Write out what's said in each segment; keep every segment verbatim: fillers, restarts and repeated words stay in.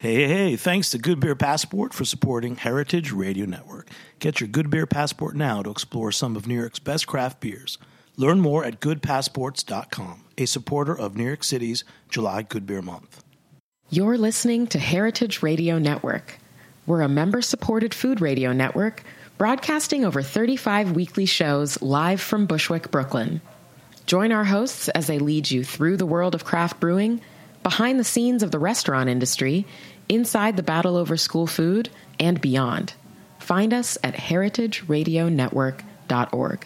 Hey, hey, hey, thanks to Good Beer Passport for supporting Heritage Radio Network. Get your Good Beer Passport now to explore some of New York's best craft beers. Learn more at good passports dot com, a supporter of New York City's July Good Beer Month. You're listening to Heritage Radio Network. We're a member-supported food radio network broadcasting over thirty-five weekly shows live from Bushwick, Brooklyn. Join our hosts as they lead you through the world of craft brewing, behind the scenes of the restaurant industry, inside the battle over school food, and beyond. Find us at heritage radio network dot org.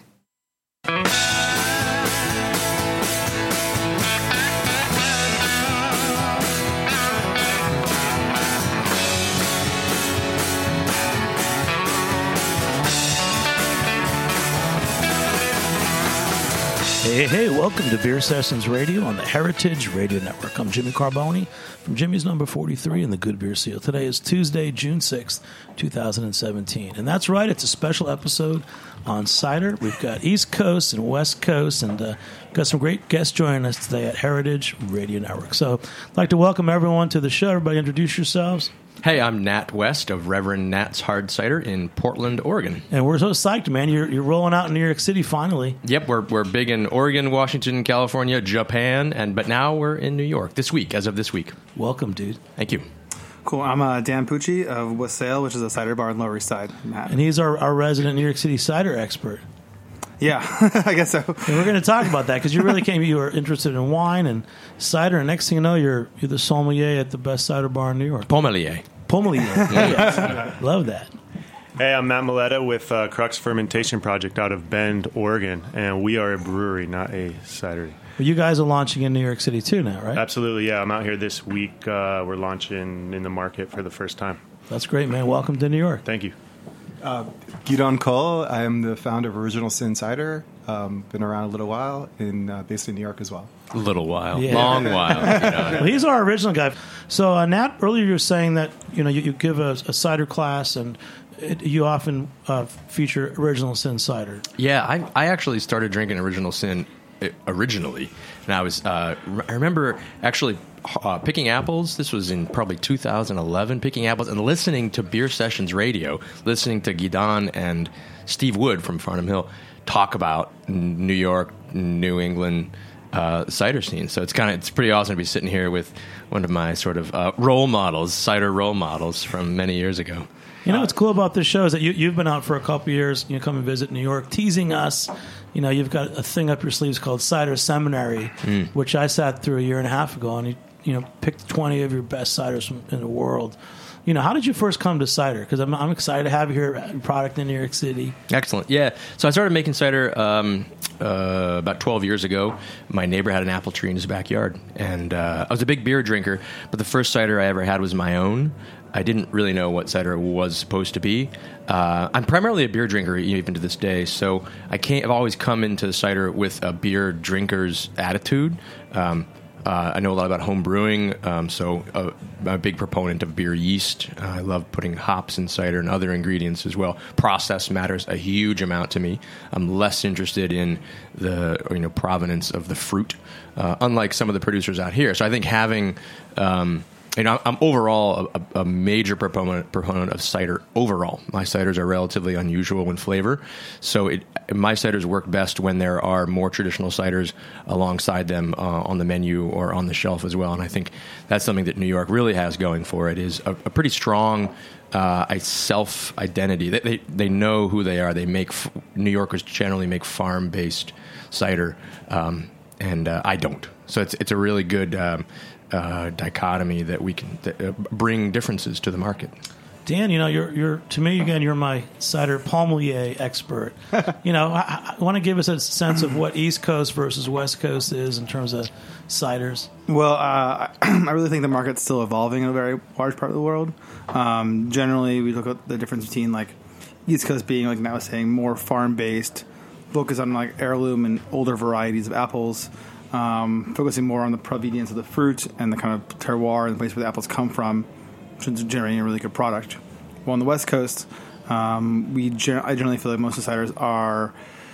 Hey, hey, welcome to Beer Sessions Radio on the Heritage Radio Network. I'm Jimmy Carboni from Jimmy's Number forty-three in the Good Beer Seal. Today is Tuesday, June sixth, twenty seventeen. And that's right, it's a special episode on cider. We've got East Coast and West Coast, and uh, got some great guests joining us today at Heritage Radio Network. So I'd like to welcome everyone to the show. Everybody introduce yourselves. Hey, I'm Nat West of Reverend Nat's Hard Cider in Portland, Oregon. And we're so psyched, man. You're you're rolling out in New York City finally. Yep, we're we're big in Oregon, Washington, California, Japan, and but now we're in New York this week, as of this week. Welcome, dude. Thank you. Cool. I'm uh, Dan Pucci of Wassail, which is a cider bar in Lower East Side. And he's our, our resident New York City cider expert. Yeah, I guess so. And we're going to talk about that because you really came, you were interested in wine and cider, and next thing you know, you're you're the sommelier at the best cider bar in New York. Pommelier. Pommelier. Yeah. Love that. Hey, I'm Matt Milletta with uh, Crux Fermentation Project out of Bend, Oregon, and we are a brewery, not a cidery. Well, you guys are launching in New York City too now, right? Absolutely, yeah. I'm out here this week. Uh, we're launching in the market for the first time. That's great, man. Welcome to New York. Thank you. Uh, Gidon Cole. I am the founder of Original Sin Cider. Um, been around a little while, in uh, based in New York as well. A little while, yeah. long while. You know. Well, he's our original guy. So, uh, Nat, earlier you were saying that you know you, you give a, a cider class, and it, you often uh, feature Original Sin cider. Yeah, I I actually started drinking Original Sin originally, and I was uh, I remember actually. Uh, picking apples, this was in probably two thousand eleven, picking apples and listening to Beer Sessions Radio, listening to Gidon and Steve Wood from Farnham Hill talk about New York, New England uh, cider scene. So it's kind of it's pretty awesome to be sitting here with one of my sort of uh, role models, cider role models from many years ago. You know what's cool about this show is that you, you've been out for a couple of years. You come and visit New York, teasing us. You know, you've got a thing up your sleeves called Cider Seminary, mm. which I sat through a year and a half ago, and you, you know, picked twenty of your best ciders from, in the world. You know, how did you first come to cider? Because I'm, I'm excited to have you here, product in New York City. Excellent. Yeah. So I started making cider um, uh, about twelve years ago. My neighbor had an apple tree in his backyard, and uh, I was a big beer drinker, but the first cider I ever had was my own. I didn't really know what cider was supposed to be. Uh, I'm primarily a beer drinker even to this day, so I can't, I've always come into cider with a beer drinker's attitude. Um, uh, I know a lot about home brewing, um, so uh, I'm a big proponent of beer yeast. Uh, I love putting hops in cider and other ingredients as well. Process matters a huge amount to me. I'm less interested in the you know provenance of the fruit, uh, unlike some of the producers out here. So I think having... Um, You know, I'm overall a, a major proponent proponent of cider overall. My ciders are relatively unusual in flavor, so it, my ciders work best when there are more traditional ciders alongside them uh, on the menu or on the shelf as well. And I think that's something that New York really has going for it, is a, a pretty strong uh, self-identity. They, they they know who they are. They make f- New Yorkers generally make farm-based cider, um, and uh, I don't. So it's it's a really good... Um, Uh, dichotomy that we can th- uh, bring differences to the market. Dan, you know, you're you're to me again. You're my cider pommelier expert. You know, I, I want to give us a sense of what East Coast versus West Coast is in terms of ciders. Well, uh, I really think the market's still evolving in a very large part of the world. Um, generally, we look at the difference between like East Coast being, like Matt was saying, more farm based, focus on like heirloom and older varieties of apples. Um, focusing more on the provenience of the fruit and the kind of terroir and the place where the apples come from, generating a really good product. Well, on the West Coast, um, we gen- I generally feel like most of the ciders are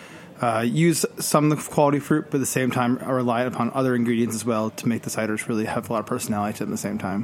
uh, use some of the quality fruit, but at the same time are reliant upon other ingredients as well to make the ciders really have a lot of personality to them at the same time.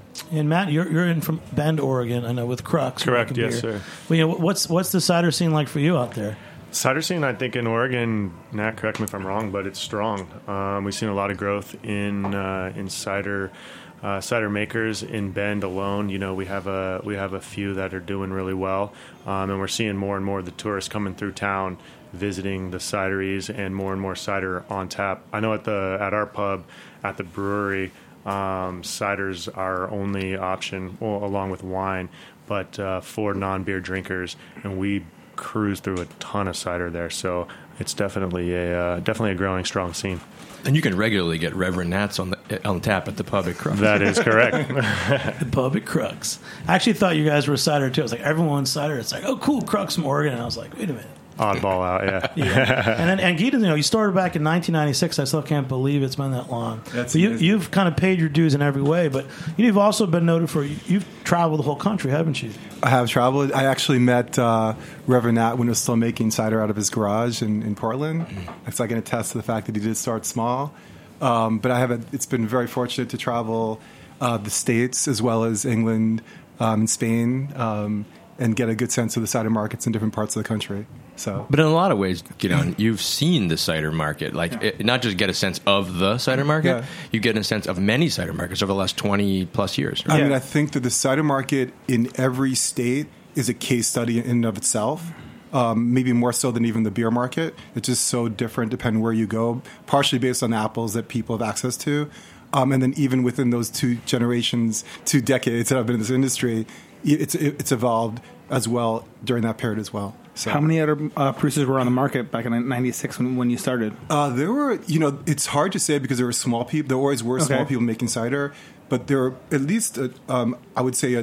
And Matt, you're you're in from Bend, Oregon. I know with Crux. Correct. making Yes, beer. sir. Well, you know, what's what's the cider scene like for you out there? Cider scene, I think in Oregon, Nat, correct me if I'm wrong, but it's strong. Um, we've seen a lot of growth in uh, in cider uh, cider makers in Bend alone. You know, we have a we have a few that are doing really well, um, and we're seeing more and more of the tourists coming through town, visiting the cideries, and more and more cider on tap. I know at the at our pub at the brewery, um, cider's our only option, well, along with wine, but uh, for non-beer drinkers, and we cruise through a ton of cider there, so it's definitely a uh, definitely a growing strong scene. And you can regularly get Reverend Nats on the on tap at the pub at Crux. That is correct. The pub at Crux. I actually thought you guys were cider too. I was like, everyone's cider. It's like, oh, cool, Crux from Oregon. And I was like, wait a minute. Oddball out, yeah. Yeah. and then and Gita, you know, you started back in nineteen ninety-six. I still can't believe it's been that long. That's but you, amazing. you've kind of paid your dues in every way. But you've also been noted for you've traveled the whole country, haven't you? I have traveled. I actually met uh, Reverend Nat when he was still making cider out of his garage in, in Portland. Mm-hmm. So I can attest to the fact that he did start small. Um, but I have a, it's been very fortunate to travel uh, the States as well as England um, and Spain um, and get a good sense of the cider markets in different parts of the country. So, But in a lot of ways, you know, you've seen the cider market. Like, Yeah. it, not just get a sense of the cider market, Yeah. you get a sense of many cider markets over the last twenty plus years. I Right? mean, I think that the cider market in every state is a case study in and of itself. Um, maybe more so than even the beer market. It's just so different depending where you go, partially based on apples that people have access to. Um, and then even within those two generations, two decades that I've been in this industry, it's it's evolved as well during that period as well. So, How many other uh, producers were on the market back in ninety-six when, when you started? Uh, there were, you know, it's hard to say because there were small people. There always were small Okay. people making cider, but there were at least, a, um, I would say, a,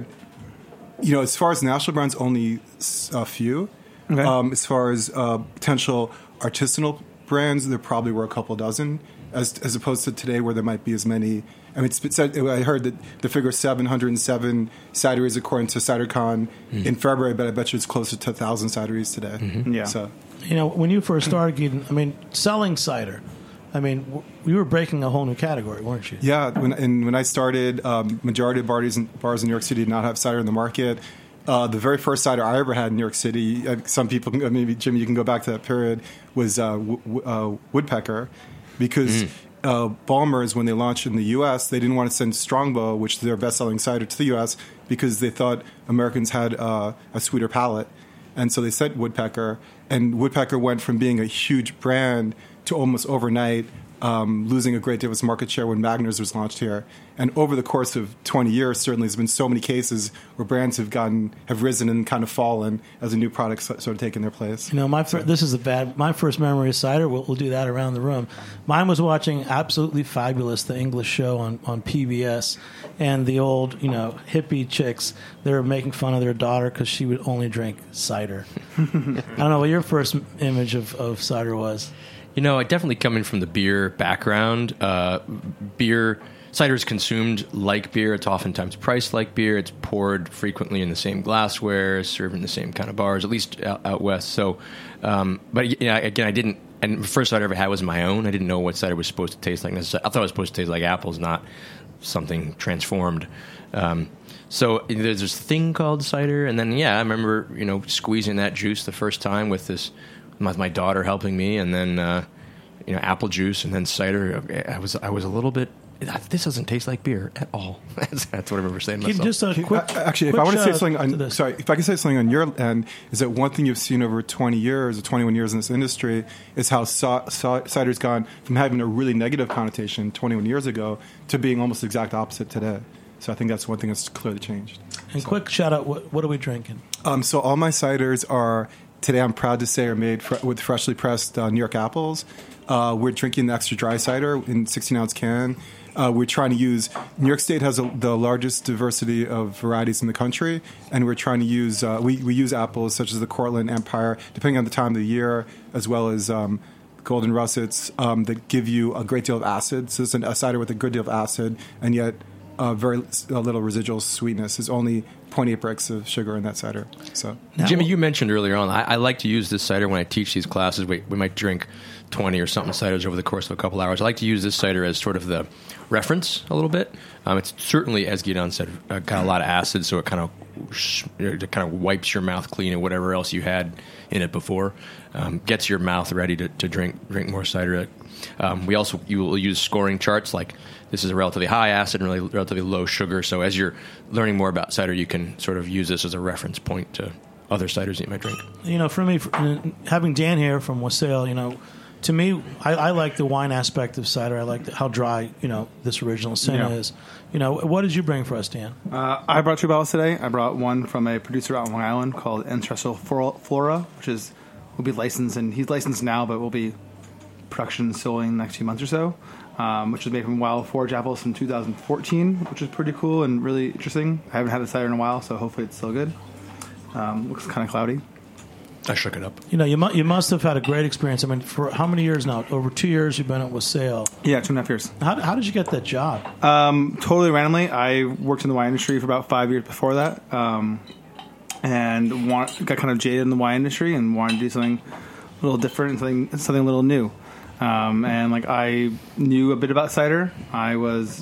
you know, as far as national brands, only s- a few. Okay. Um, as far as uh, potential artisanal brands, there probably were a couple dozen, as as opposed to today where there might be as many. I mean, it's, it's, I heard that the figure seven hundred seven cideries according to CiderCon in February, but I bet you it's closer to one thousand cideries today. Yeah. So, You know, when you first started, Gita, I mean, selling cider. I mean, w- you were breaking a whole new category, weren't you? yeah, when, and when I started, um, majority of bars in, bars in New York City did not have cider in the market. Uh, the very first cider I ever had in New York City, uh, some people, can- maybe Jimmy, you can go back to that period, was uh, w- w- uh, Woodpecker, because uh, Ballmer's, when they launched in the U S, they didn't want to send Strongbow, which is their best-selling cider, to the U S because they thought Americans had uh, a sweeter palate, and so they sent Woodpecker, and Woodpecker went from being a huge brand to almost overnight um, losing a great deal of its market share when Magners was launched here. And over the course of twenty years, certainly there's been so many cases where brands have gotten have risen and kind of fallen as a new product so- sort of taken their place. You know, my fir- this is a bad. My first memory of cider. We'll, we'll do that around the room. Mine was watching Absolutely Fabulous, the English show on, on P B S, and the old, you know, hippie chicks. They were making fun of their daughter because she would only drink cider. I don't know what your first image of, of cider was. You know, I definitely coming from the beer background. Uh, beer cider is consumed like beer. It's oftentimes priced like beer. It's poured frequently in the same glassware, served in the same kind of bars, at least out, out west. So, um, but you know, again, I didn't. And the first cider I ever had was my own. I didn't know what cider was supposed to taste like. Necessarily. I thought it was supposed to taste like apples, not something transformed. Um, so there's this thing called cider, and then yeah, I remember you know squeezing that juice the first time with this. with my daughter helping me, and then uh, you know apple juice, and then cider. I was I was a little bit. This doesn't taste like beer at all. that's, that's what I remember saying to Gita, myself. just a quick. Uh, Actually, if quick I want to say shout something, out to on, this. sorry, if I can say something on your end, is that one thing you've seen over twenty years or twenty-one years in this industry is how so, so, cider's gone from having a really negative connotation twenty-one years ago to being almost the exact opposite today. So I think that's one thing that's clearly changed. And quick shout out. What, what are we drinking? Um, so all my ciders are, today I'm proud to say, are made fr- with freshly pressed uh, New York apples. Uh, we're drinking the extra dry cider in sixteen ounce can. Uh, we're trying to use, New York State has a, the largest diversity of varieties in the country, and we're trying to use, uh, we, we use apples such as the Cortland, Empire, depending on the time of the year, as well as um, Golden Russets, um, that give you a great deal of acid. So it's an, a cider with a good deal of acid, and yet uh, very uh, little residual sweetness. There's only zero point eight bricks of sugar in that cider. So, Now- Jimmy, you mentioned earlier on, I, I like to use this cider when I teach these classes. We, we might drink twenty or something ciders over the course of a couple hours. I like to use this cider as sort of the reference a little bit. Um, it's certainly, as Guidon said, uh, got a lot of acid, so it kind of it kind of wipes your mouth clean and whatever else you had in it before. Um, gets your mouth ready to, to drink drink more cider. Um, we also you will use scoring charts like this is a relatively high acid and really relatively low sugar. So as you're learning more about cider, you can sort of use this as a reference point to other ciders that you might drink. You know, for me, for, uh, having Dan here from Wassail, you know, to me, I, I like the wine aspect of cider. I like the, how dry, you know, this original sin Yeah. is. You know, what did you bring for us, Dan? Uh, I brought two bottles today. I brought one from a producer out on Long Island called Ancestral Flora, which is will be licensed, and he's licensed now, but will be production still in the next few months or so. Um, which was made from Wild Forge apples from two thousand fourteen, which is pretty cool and really interesting. I haven't had a cider in a while, so hopefully it's still good. Um, looks kind of cloudy. I shook it up. You know, you, mu- you must have had a great experience. I mean, for how many years now? Over two years you've been at Wassail. Yeah, two and a half years. How, how did you get that job? Um, totally randomly. I worked in the wine industry for about five years before that, um, and want, got kind of jaded in the wine industry and wanted to do something a little different, something something a little new. Um, and like I knew a bit about cider. I was,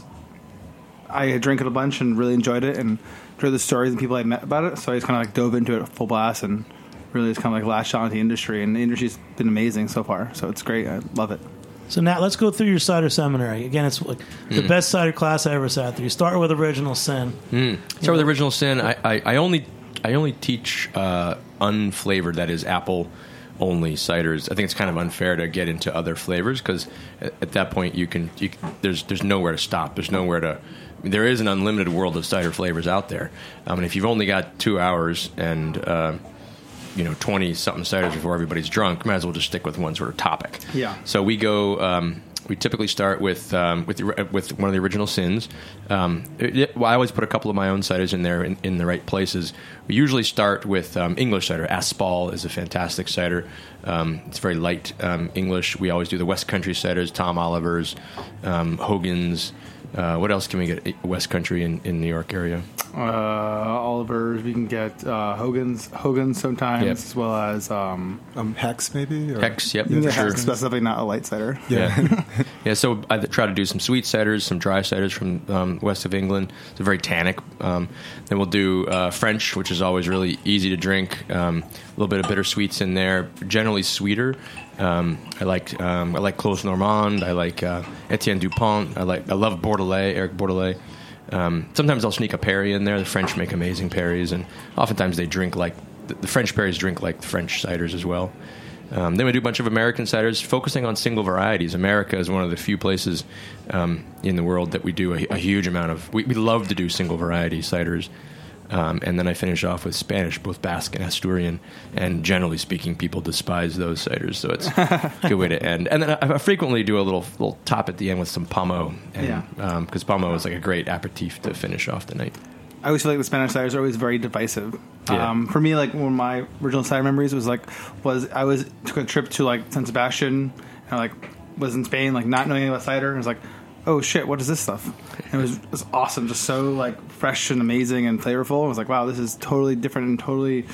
I had drank it a bunch and really enjoyed it, and enjoyed the stories and people I met about it. So I just kind of like dove into it full blast and really just kind of like latched on to the industry. And the industry's been amazing so far. So it's great. I love it. So now let's go through your cider seminary. Again, it's like the Mm. best cider class I ever sat through. You start with Original Sin. Mm. Start with Original Sin. I, I, I only I only teach uh, unflavored, that is apple only ciders. I think it's kind of unfair to get into other flavors because at, at that point you can, you can there's there's nowhere to stop. There's nowhere to. I mean, there is an unlimited world of cider flavors out there. Um, and if you've only got two hours and uh, you know twenty something ciders before everybody's drunk, might as well just stick with one sort of topic. Yeah. So we go. Um, we typically start with um, with the, with one of the Original Sins. Um, it, it, well, I always put a couple of my own ciders in there in, in the right places. We usually start with um, English cider. Aspal is a fantastic cider. Um, it's very light um, English. We always do the West Country ciders, Tom Oliver's, um, Hogan's. Uh, what else can we get West Country in, in New York area? Uh, Oliver's. We can get uh, Hogan's. Hogan's sometimes, Yep. as well as um, Um, Hex, maybe? Or? Hex, yep, you can for get sure. Hex, that's definitely not a light cider. Yeah, yeah. So I try to do some sweet ciders, some dry ciders from um, west of England. It's very tannic. Um, then we'll do uh, French, which is always really easy to drink. Um, a little bit of bittersweets in there, generally sweeter. Um, I like um, I like Clos Normand. I like uh, Etienne Dupont. I like I love Bordelais, Eric Bordelais. Um, sometimes I'll sneak a Perry in there. The French make amazing Perrys, and oftentimes they drink like the, the French Perrys drink like the French ciders as well. Um, then we do a bunch of American ciders, focusing on single varieties. America is one of the few places um, in the world that we do a, a huge amount of. We, we love to do single variety ciders. Um, and then I finish off with Spanish, both Basque and Asturian. And generally speaking, people despise those ciders, so it's a good way to end. And then I, I frequently do a little little top at the end with some Pomo, and Yeah. because um, Pomo is like a great aperitif to finish off the night. I always feel like the Spanish ciders are always very divisive. Yeah. Um, for me, like one of my original cider memories was like was I was took a trip to like San Sebastian and I like was in Spain, like not knowing anything about cider, and was like, oh shit, what is this stuff? And it was, it was awesome, just so like fresh and amazing and flavorful. I was like, wow, this is totally different and totally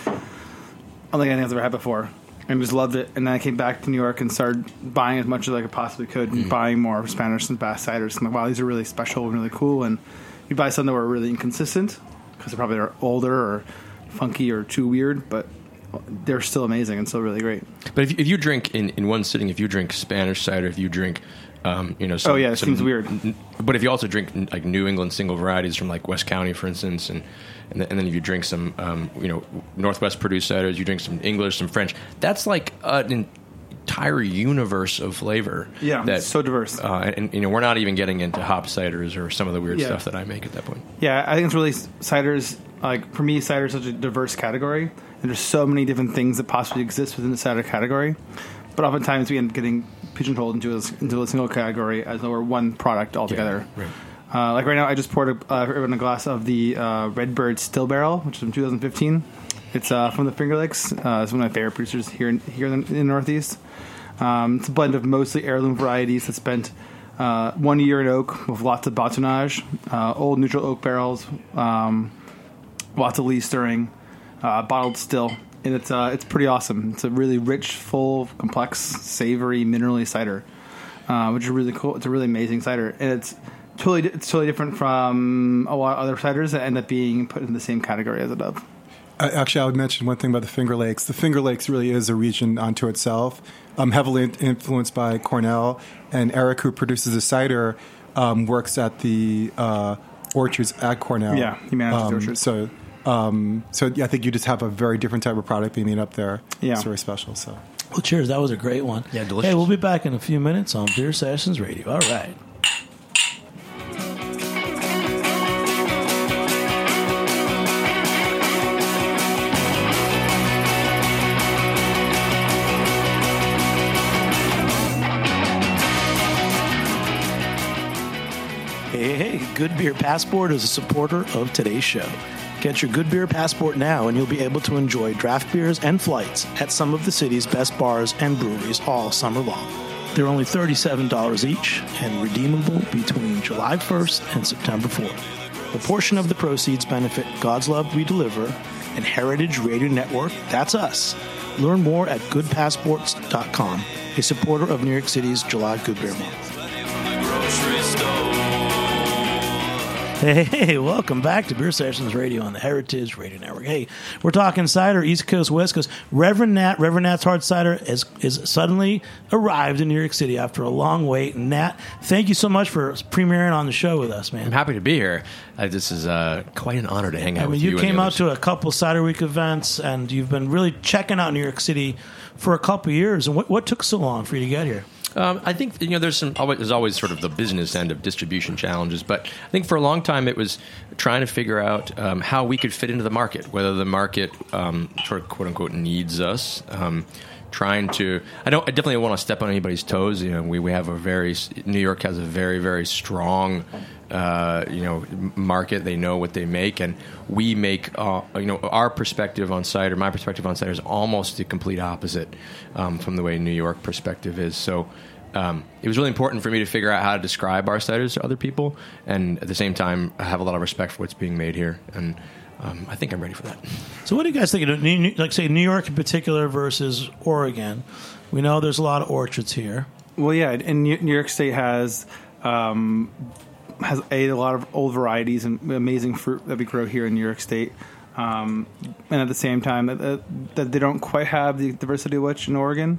unlike anything I've ever had before. And just loved it. And then I came back to New York and started buying as much as I could possibly could, and buying more Spanish and Basque ciders. I'm like, wow, these are really special and really cool. And you buy some that were really inconsistent because they probably are older or funky or too weird, but they're still amazing and still really great. But if, if you drink in, in one sitting, if you drink Spanish cider, if you drink, um, you know, some, Oh, yeah, it some- seems weird. n- But if you also drink n- like New England single varieties from like West County, for instance, and and, th- and then if you drink some, um, you know, Northwest produced ciders, you drink some English, some French. That's like an entire universe of flavor. Yeah, that, it's so diverse. Uh, and, and you know, we're not even getting into hop ciders or some of the weird Yeah. stuff that I make at that point. Yeah, I think it's really ciders. Like for me, cider is such a diverse category, and there's so many different things that possibly exist within the cider category. But oftentimes we end up getting pigeonholed into a, into a single category as though we're one product altogether. Yeah, right. Uh, like right now, I just poured a, uh, in a glass of the uh, Redbird Still Barrel, which is from two thousand fifteen. It's uh, from the Finger Lakes. Uh, it's one of my favorite producers here in, here in the, in the Northeast. Um, it's a blend of mostly heirloom varieties that spent Uh, one year in oak with lots of batonnage, uh, old neutral oak barrels, um, lots of lee stirring, uh, bottled still, and it's uh, it's pretty awesome. It's a really rich, full, complex, savory, minerally cider, uh, which is really cool. It's a really amazing cider, and it's totally it's totally different from a lot of other ciders that end up being put in the same category as a dove. Actually, I would mention one thing about the Finger Lakes. The Finger Lakes really is a region unto itself, um, heavily influenced by Cornell. And Eric, who produces the cider, um, works at the uh, orchards at Cornell. Yeah, he manages um, orchards. So, um, so yeah, I think you just have a very different type of product being made up there. Yeah. It's very special. So, Well, cheers. That was a great one. Yeah, delicious. Hey, we'll be back in a few minutes on Beer Sessions Radio. All right. Hey, hey, Good Beer Passport is a supporter of today's show. Get your Good Beer Passport now and you'll be able to enjoy draft beers and flights at some of the city's best bars and breweries all summer long. They're only thirty-seven dollars each and redeemable between July first and September fourth. A portion of the proceeds benefit God's Love We Deliver and Heritage Radio Network, that's us. Learn more at good passports dot com, a supporter of New York City's July Good Beer Month. Hey, hey, welcome back to Beer Sessions Radio on the Heritage Radio Network. Hey, we're talking cider, East Coast, West Coast. Reverend Nat, Reverend Nat's Hard Cider has, is suddenly arrived in New York City after a long wait. And Nat, thank you so much for premiering on the show with us, man. I'm happy to be here. Uh, this is uh, quite an honor to hang out I mean, with you. you. You came and the out others. to a couple Cider Week events, and you've been really checking out New York City for a couple years. And what, what took so long for you to get here? Um, I think you know there's some always, there's always sort of the business end of distribution challenges, but I think for a long time it was trying to figure out um, how we could fit into the market, whether the market um, sort of quote unquote needs us. Um, trying to, I don't, I definitely don't want to step on anybody's toes. You know, we we have a very New York has a very very strong uh, you know market. They know what they make, and we make uh, you know our perspective on cider. My perspective on cider is almost the complete opposite um, from the way New York perspective is. So. Um, it was really important for me to figure out how to describe our ciders to other people, and at the same time, I have a lot of respect for what's being made here, and um, I think I'm ready for that. So what do you guys think of, New, like, say, New York in particular versus Oregon? We know there's a lot of orchards here. Well, yeah, and New New York State has um, has a, a lot of old varieties and amazing fruit that we grow here in New York State. Um, and at the same time, that, that they don't quite have the diversity of which in Oregon.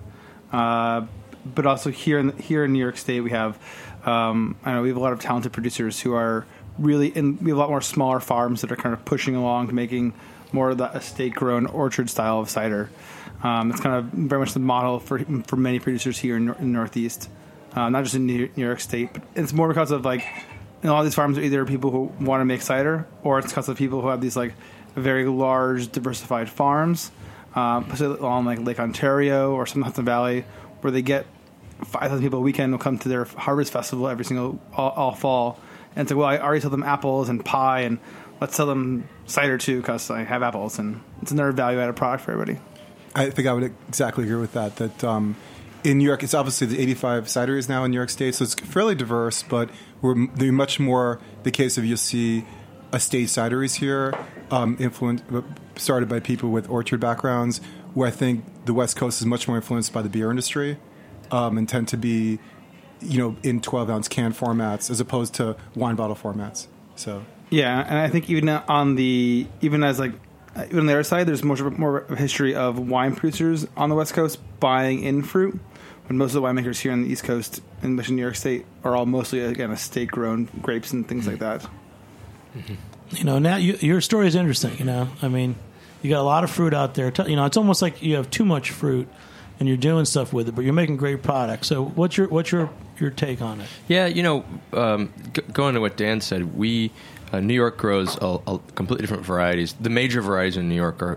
Uh, but also here in here in New York State, we have um, I know we have a lot of talented producers who are really in. We have a lot more smaller farms that are kind of pushing along to making more of that estate-grown orchard style of cider. Um, it's kind of very much the model for for many producers here in, in the Northeast, uh, not just in New York State. But it's more because of like you know, all these farms are either people who want to make cider, or it's because of people who have these like very large, diversified farms, um, along like Lake Ontario or some Hudson Valley, where they get five thousand people a weekend will come to their harvest festival every single all, all fall, and it's like, well, I already sell them apples and pie, and let's sell them cider too because I have apples, and it's another value-added product for everybody. I think I would exactly agree with that. That um, in New York, it's obviously the eighty-five cideries now in New York State, so it's fairly diverse. But we're they're much more the case of you'll see estate cideries here, um, influenced started by people with orchard backgrounds. Where I think the West Coast is much more influenced by the beer industry, um, and tend to be, you know, in twelve ounce can formats as opposed to wine bottle formats. So yeah, and I think even on the even as like. Even on the other side, there's more more of a history of wine producers on the West Coast buying in fruit, when most of the winemakers here on the East Coast, in New York State, are all mostly, again, estate-grown grapes and things mm-hmm. like that. Mm-hmm. You know, now you, your story is interesting, you know. I mean, you got a lot of fruit out there. You know, it's almost like you have too much fruit and you're doing stuff with it, but you're making great products. So what's your what's your, your take on it? Yeah, you know, um, g- going to what Dan said, we... Uh, New York grows a, a completely different varieties. The major varieties in New York are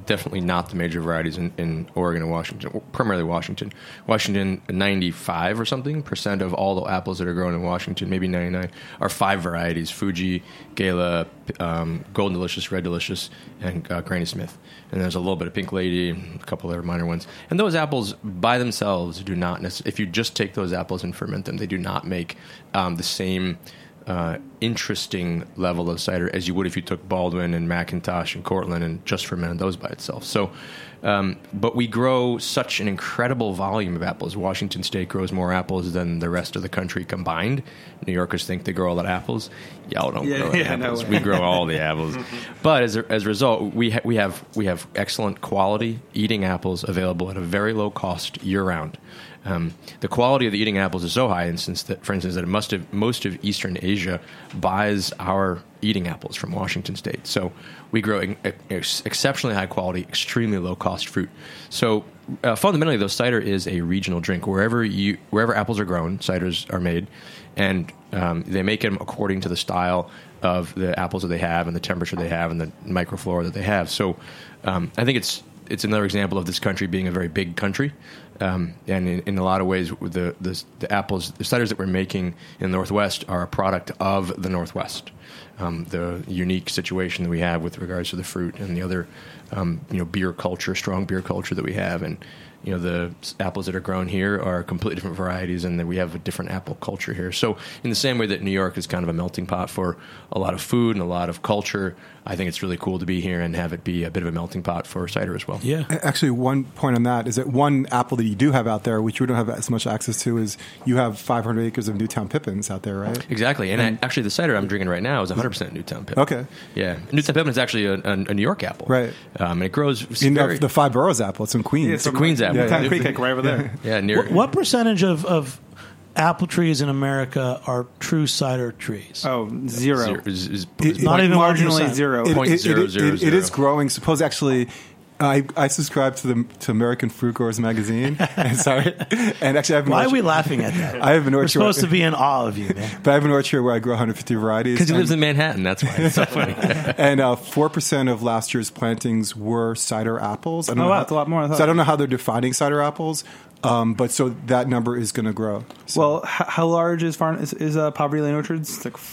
definitely not the major varieties in, in Oregon and Washington, primarily Washington. Washington, ninety-five or something percent of all the apples that are grown in Washington, maybe ninety-nine, are five varieties: Fuji, Gala, um, Golden Delicious, Red Delicious, and uh, Granny Smith. And there's a little bit of Pink Lady, and a couple other minor ones. And those apples by themselves do not necessarily, if you just take those apples and ferment them, they do not make um, the same uh, interesting level of cider as you would if you took Baldwin and McIntosh and Cortland and just fermented those by itself. So, um, but we grow such an incredible volume of apples. Washington State grows more apples than the rest of the country combined. New Yorkers think they grow a lot of apples. Y'all don't Yeah, grow any yeah, no apples. way. We grow all the apples. But as a, as a result, we ha- we have we have excellent quality eating apples available at a very low cost year round. Um, the quality of the eating apples is so high, instance that, for instance, that most of most of Eastern Asia buys our eating apples from Washington State. So we grow ex- ex- exceptionally high quality, extremely low cost fruit. So uh, fundamentally, though, cider is a regional drink. Wherever you wherever apples are grown, ciders are made, and um, they make them according to the style of the apples that they have and the temperature they have and the microflora that they have. So um, I think it's it's another example of this country being a very big country. Um, and in, in a lot of ways, the, the the apples, the ciders that we're making in the Northwest are a product of the Northwest. Um, the unique situation that we have with regards to the fruit and the other, um, you know, beer culture, strong beer culture that we have, and you know, the apples that are grown here are completely different varieties, and then we have a different apple culture here. So, in the same way that New York is kind of a melting pot for a lot of food and a lot of culture, I think it's really cool to be here and have it be a bit of a melting pot for cider as well. Yeah. Actually, one point on that is that one apple that you do have out there, which we don't have as much access to, is you have five hundred acres of Newtown Pippins out there, right? Exactly. And, I, actually, the cider I'm drinking right now is one hundred percent Newtown Pippin. Okay. Yeah. Newtown Pippin is actually a, a, a New York apple. Right. Um, and it grows You know, very, the Five Boroughs apple. It's in Queens. Yeah, it's a Queens apple. Yeah, Town yeah. Creek, like right over there. Yeah, near. What, what percentage of, of apple trees in America are true cider trees? Oh, zero. Zero- is- is- It- Not it- even one marginally percent. zero. It, Point it- zero it- zero it- it is zero. growing. Suppose actually, I, I subscribe to the to American Fruit Growers magazine. And sorry, and actually, I have an Why are orchard- we laughing at that? I have an We're orchard. supposed to be in awe of you, man. But I have an orchard where I grow one hundred fifty varieties. Because he and- lives in Manhattan. That's why. It's so funny. and uh, four percent of last year's plantings were cider apples. I don't Oh, know wow, how- that's a lot more than I So thought. I don't know how they're defining cider apples, um, but so that number is going to grow. So Well, h- how large is Farm is, is uh, Poverty Lane Orchards? It's like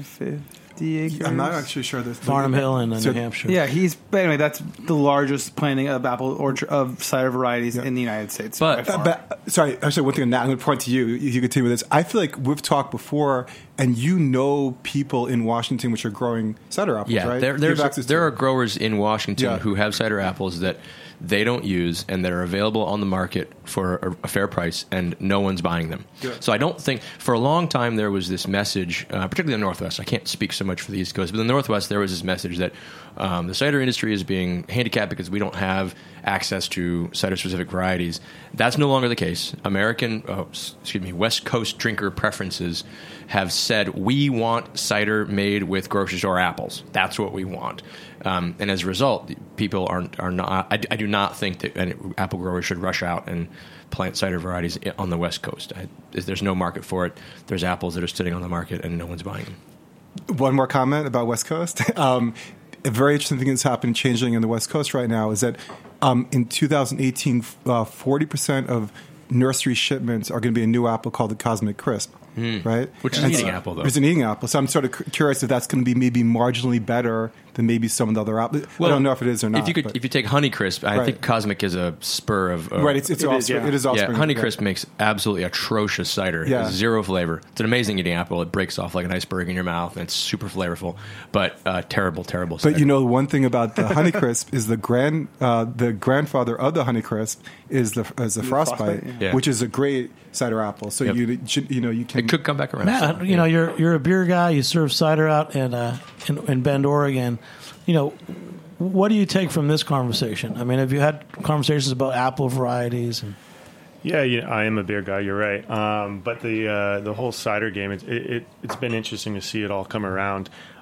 fifty acres. I'm not actually sure. This Farnham Hill in uh, So- New Hampshire. Yeah, he's. But anyway, that's the largest planting of apple orchard of cider varieties in the United States. But- by Uh, far. But sorry, actually, one thing on that, I'm going to point to you. You you continue with this. I feel like we've talked before, and you know people in Washington which are growing cider apples, Yeah, right? there, You there's, have access to there it. are growers in Washington Yeah. who have cider apples that they don't use and that are available on the market for a, a fair price, and no one's buying them. Yeah. So I don't think, for a long time, there was this message, uh, particularly in the Northwest. I can't speak so much for the East Coast, but in the Northwest, there was this message that um, the cider industry is being handicapped because we don't have access to cider-specific varieties. That's no longer the case. American, oh, s- excuse me, West Coast drinker preferences have said we want cider made with grocery store apples. That's what we want. Um, and as a result, people aren't are not. I, I do not think that any apple growers should rush out and plant cider varieties i- on the West Coast. I, there's no market for it. There's apples that are sitting on the market and no one's buying them. One more comment about West Coast. Um, a very interesting thing that's happening, changing in the West Coast right now, is that um, in two thousand eighteen, uh, forty percent of nursery shipments are going to be a new apple called the Cosmic Crisp, right? Which is an And eating so- apple, though. It's an eating apple. So I'm sort of cu- curious if that's going to be maybe marginally better than maybe some of the other apples. I don't know if it is or not. If you could, but- if you take Honeycrisp, I Right. think Cosmic is a spur of uh, right, it's, it's It is, offspring. yeah. It is yeah, offspring. Honeycrisp makes absolutely atrocious cider. Yeah. It has zero flavor. It's an amazing eating apple. It breaks off like an iceberg in your mouth, and it's super flavorful. But uh, terrible, terrible cider. But you know, one thing about the Honeycrisp is the grand uh, the grandfather of the Honeycrisp is the is the frostbite, Frostbite, yeah. which is a great cider apple. So Yep. you should, you know you can it could come back around. Matt, you know, you're you're a beer guy. You serve cider out in, uh, in in Bend, Oregon. You know, what do you take from this conversation? I mean, have you had conversations about apple varieties? And Yeah, yeah, I am a beer guy. You're right. Um, but the uh, the whole cider game, it, it, it it's been interesting to see it all come around.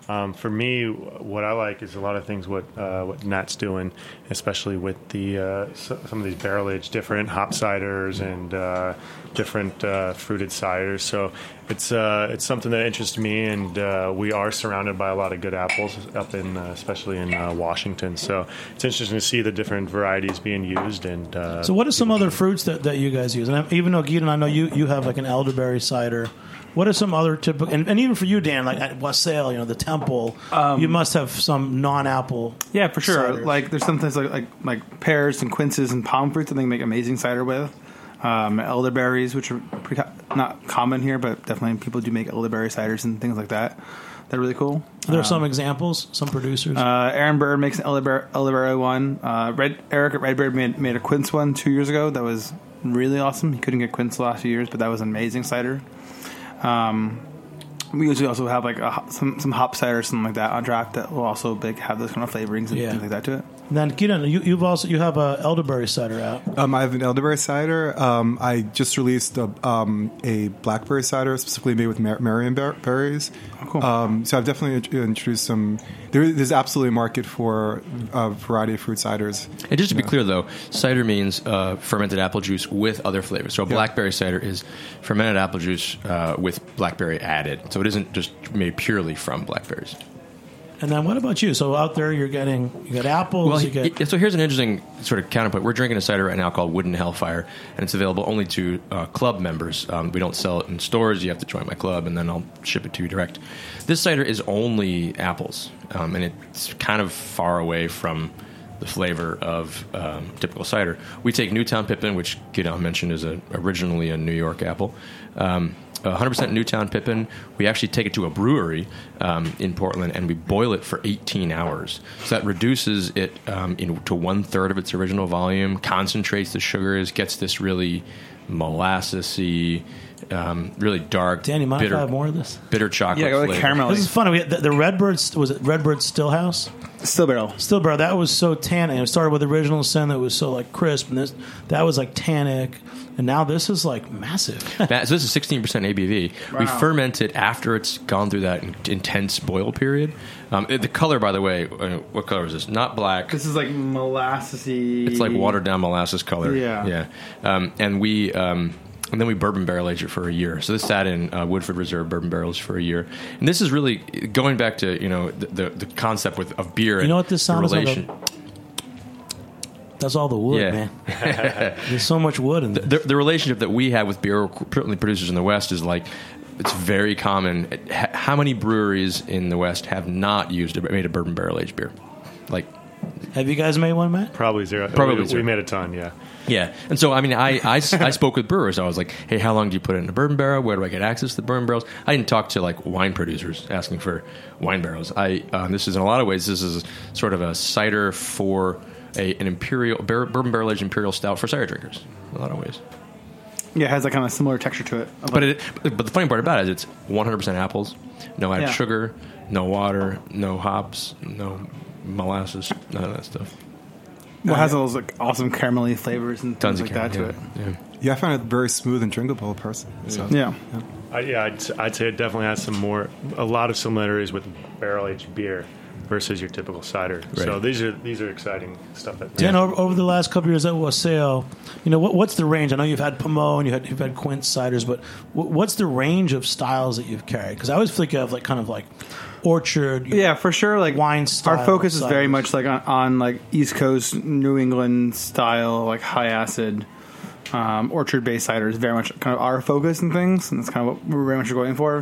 Um, for me, what I like is a lot of things what uh, what Nat's doing, especially with the uh, so, some of these barrel aged different hop ciders and uh, different uh, fruited ciders. So it's uh, it's something that interests me, and uh, we are surrounded by a lot of good apples up in, uh, especially in uh, Washington. So it's interesting to see the different varieties being used. And uh, so, what are some other fruits that, that you guys use? And even though Gideon, I know you you have like an elderberry cider. What are some other typical, and, and even for you, Dan, like at Wassail, you know, the Temple, um, you must have some non-apple. Yeah, for sure. ciders. Like there's some things like, like like pears and quinces and palm fruits that they make amazing cider with. Um, elderberries, which are pretty, not common here, but definitely people do make elderberry ciders and things like that. They're really cool. There are um, some examples, some producers. Uh, Aaron Bird makes an elderberry, elderberry one. Uh, Red Eric at Redbird made made a quince one two years ago. That was really awesome. He couldn't get quince the last few years, but that was an amazing cider. Um, we usually also have like a, some some hop cider or something like that on draft that will also like, have those kind of flavorings and Yeah. things like that to it. And then Gideon, you, you've also you have a elderberry cider out. Um, I have an elderberry cider. Um, I just released a, um, a blackberry cider specifically made with mar- Marion ber- berries. Oh, cool. Um, so I've definitely int- introduced some. There, there's absolutely a market for a variety of fruit ciders. And just to be clear, though, cider means uh, fermented apple juice with other flavors. So a Yeah. blackberry cider is fermented apple juice uh, with blackberry added. So it isn't just made purely from blackberries. And then what about you? So out there, you're getting you got apples. Well, you get he- so here's an interesting sort of counterpoint. We're drinking a cider right now called Wooden Hellfire, and it's available only to uh, club members. Um, we don't sell it in stores. You have to join my club, and then I'll ship it to you direct. This cider is only apples, um, and it's kind of far away from the flavor of um, typical cider. We take Newtown Pippin, which Gideon mentioned is a, originally a New York apple. Um, one hundred percent Newtown Pippin. We actually take it to a brewery um, in Portland, and we boil it for eighteen hours. So that reduces it um, in, to one third of its original volume, concentrates the sugars, gets this really molassesy, um, really dark, Dan, you mind bitter, if I have more of this? bitter chocolate Yeah, go with flavor. caramel. This is funny. We had the, the Redbird was it Redbird Stillhouse? Still barrel. Still, bro, that was so tannic. It started with Original Sin that was so like crisp, and this that was like tannic, and now this is like massive. That- so this is sixteen percent A B V. We Wow. ferment it after it's gone through that in- intense boil period. Um, it- the color, by the way, uh, what color is this? Not black. This is like molassesy. It's like watered down molasses color. Yeah. yeah. Um, and we um, and then we bourbon barrel age it for a year. So this sat in uh, Woodford Reserve bourbon barrels for a year. And this is really going back to you know the the, the concept with of beer. You know what this and the sounds like? relation. That's all the wood, Yeah. man. There's so much wood in this. The, the relationship that we have with beer, certainly producers in the West, is like it's very common. H- How many breweries in the West have not used a, made a bourbon barrel aged beer? Like, Have you guys made one, Matt? Probably zero. Probably we, zero. we made a ton, yeah. yeah. And so, I mean, I, I, I spoke with brewers. I was like, hey, how long do you put it in a bourbon barrel? Where do I get access to the bourbon barrels? I didn't talk to like wine producers asking for wine barrels. I uh, this is in a lot of ways this is sort of a cider for a, an imperial bar- bourbon barrel aged imperial stout for cider drinkers. In a lot of ways. Yeah, it has that kind of similar texture to it. But it, but the funny part about it is it's one hundred percent apples, no added Yeah. sugar, no water, no hops, no molasses, none of that stuff. Well, it has those like awesome caramelly flavors and Tons things of like that caramel, to it. yeah. Yeah. Yeah, I found it very smooth and drinkable person. So. Yeah. I, yeah, I'd, I'd say it definitely has some more, a lot of similarities with barrel aged beer versus your typical cider. So Right. these are these are exciting stuff. That Dan, over, over the last couple of years at Wassail, you know, what, what's the range? I know you've had Pommeau and you had, you've had Quince ciders, but what, what's the range of styles that you've carried? Because I always think of like kind of like orchard. Yeah, for sure. Like Wine style our focus is very ciders. much like on, on like East Coast New England style, like high acid, um, orchard based cider is very much kind of our focus and things, and that's kind of what we're very much going for.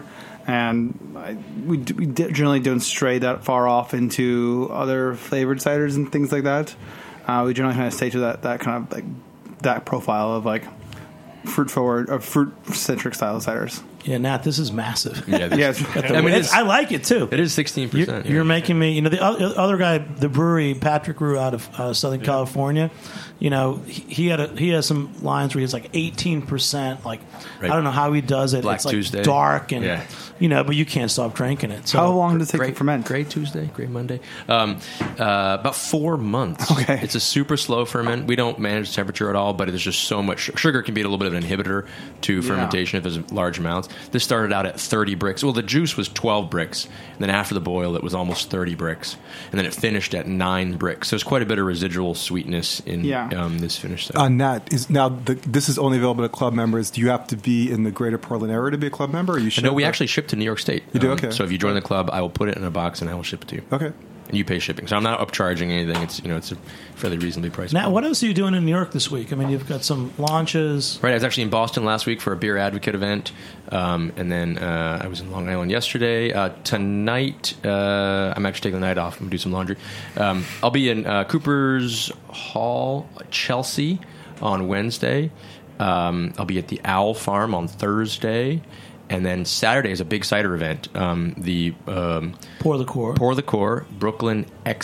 And I, we d- we d- generally don't stray that far off into other flavored ciders and things like that. Uh, we generally kind of stay to that that kind of like that profile of like fruit forward or fruit centric style ciders. Yeah, Nat, this is massive. Yeah, this- Yeah, it's- I mean, It's- it's, I like it too. it is sixteen You're, percent. you're making me, you know, the o- other guy, the brewery, Patrick Rue out of uh, Southern California, you know, he, he had a, he has some lines where he's like eighteen percent, like, Right. I don't know how he does it. Black it's like Tuesday. dark and, Yeah. you know, but you can't stop drinking it. So How long does it take Great, to ferment? Great Tuesday, great Monday. Um, uh, about four months. Okay. It's a super slow ferment. We don't manage the temperature at all, but there's just so much. Sugar can be a little bit of an inhibitor to fermentation if there's large amounts. ounce. This started out at thirty bricks. Well, the juice was twelve bricks, and then after the boil, it was almost thirty bricks, and then it finished at nine bricks. So there's quite a bit of residual sweetness in Yeah. um, this finished cider. Uh, Nat, is now the, this is only available to club members. Do you have to be in the greater Portland area to be a club member? Or you ship No, we or- actually ship to New York State. You do? Um, Okay. So if you join the club, I will put it in a box and I will ship it to you. Okay. And you pay shipping. So I'm not upcharging anything. It's you know it's a fairly reasonably priced. Now, product. what else are you doing in New York this week? I mean, you've got some launches. Right, I was actually in Boston last week for a beer advocate event, um, and then uh, I was in Long Island yesterday. Uh, tonight, uh, I'm actually taking the night off. I'm going to do some laundry. Um, I'll be in uh, Cooper's Hall, Chelsea, on Wednesday. Um, I'll be at the Owl Farm on Thursday. And then Saturday is a big cider event. Um, the um, Pour the Core. Pour the Core Brooklyn